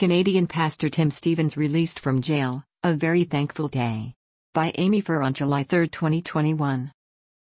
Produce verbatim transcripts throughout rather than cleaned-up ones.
Canadian pastor Tim Stephens released from jail, a very thankful day. By Amy Furr on July third, twenty twenty-one.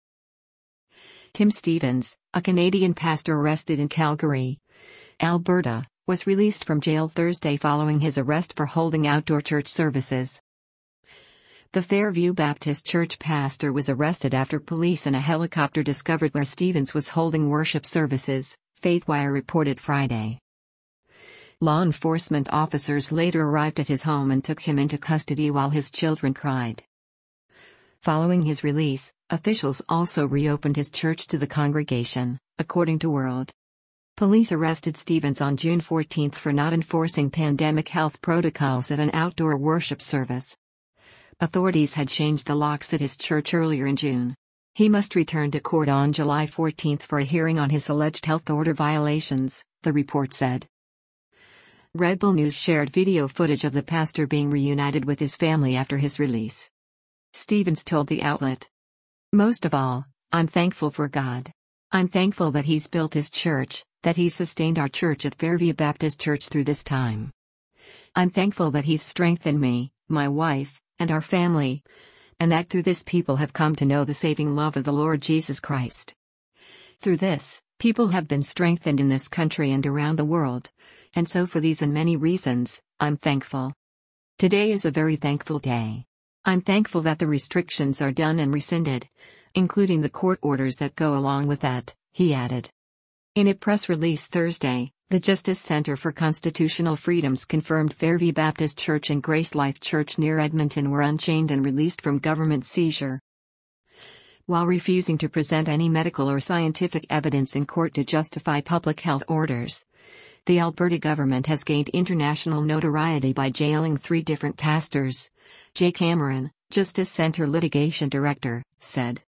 Tim Stephens, a Canadian pastor arrested in Calgary, Alberta, was released from jail Thursday following his arrest for holding outdoor church services. The Fairview Baptist Church pastor was arrested after police in a helicopter discovered where Stephens was holding worship services, FaithWire reported Friday. Law enforcement officers later arrived at his home and took him into custody while his children cried. Following his release, officials also reopened his church to the congregation, according to World. Police arrested Stephens on June fourteenth for not enforcing pandemic health protocols at an outdoor worship service. Authorities had changed the locks at his church earlier in June. He must return to court on July fourteenth for a hearing on his alleged health order violations, the report said. Red Bull News shared video footage of the pastor being reunited with his family after his release. Stephens told the outlet, "Most of all, I'm thankful for God. I'm thankful that He's built His church, that He's sustained our church at Fairview Baptist Church through this time. I'm thankful that He's strengthened me, my wife, and our family, and that through this people have come to know the saving love of the Lord Jesus Christ. Through this, people have been strengthened in this country and around the world, and so for these and many reasons, I'm thankful. Today is a very thankful day. I'm thankful that the restrictions are done and rescinded, including the court orders that go along with that," he added. In a press release Thursday, the Justice Center for Constitutional Freedoms confirmed Fairview Baptist Church and Grace Life Church near Edmonton were unchained and released from government seizure. While refusing to present any medical or scientific evidence in court to justify public health orders, the Alberta government has gained international notoriety by jailing three different pastors, Jay Cameron, Justice Center litigation director, said.